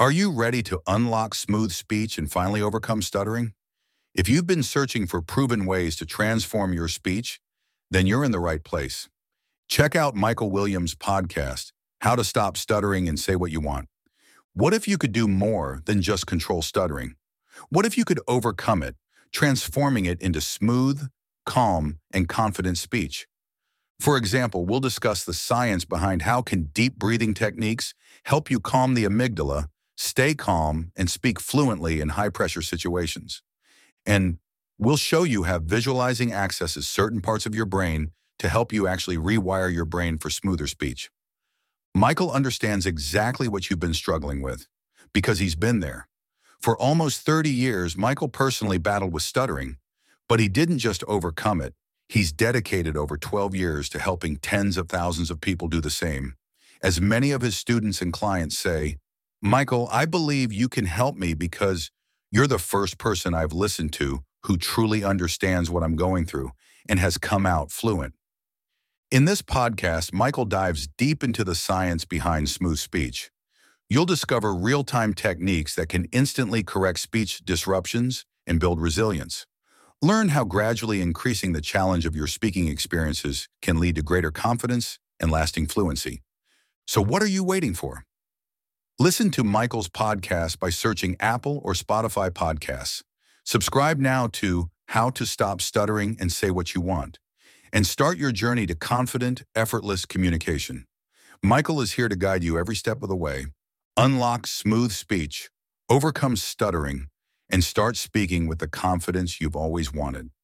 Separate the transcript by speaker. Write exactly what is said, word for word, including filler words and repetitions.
Speaker 1: Are you ready to unlock smooth speech and finally overcome stuttering? If you've been searching for proven ways to transform your speech, then you're in the right place. Check out Michael Williams' podcast, How to Stop Stuttering and Say What You Want. What if you could do more than just control stuttering? What if you could overcome it, transforming it into smooth, calm, and confident speech? For example, we'll discuss the science behind how can deep breathing techniques help you calm the amygdala, stay calm, and speak fluently in high-pressure situations. And we'll show you how visualizing accesses certain parts of your brain to help you actually rewire your brain for smoother speech. Michael understands exactly what you've been struggling with because he's been there. For almost thirty years, Michael personally battled with stuttering, but he didn't just overcome it. He's dedicated over twelve years to helping tens of thousands of people do the same. As many of his students and clients say, "Michael, I believe you can help me because you're the first person I've listened to who truly understands what I'm going through and has come out fluent." In this podcast, Michael dives deep into the science behind smooth speech. You'll discover real-time techniques that can instantly correct speech disruptions and build resilience. Learn how gradually increasing the challenge of your speaking experiences can lead to greater confidence and lasting fluency. So what are you waiting for? Listen to Michael's podcast by searching Apple or Spotify podcasts. Subscribe now to How to Stop Stuttering and Say What You Want, and start your journey to confident, effortless communication. Michael is here to guide you every step of the way. Unlock smooth speech, overcome stuttering, and start speaking with the confidence you've always wanted.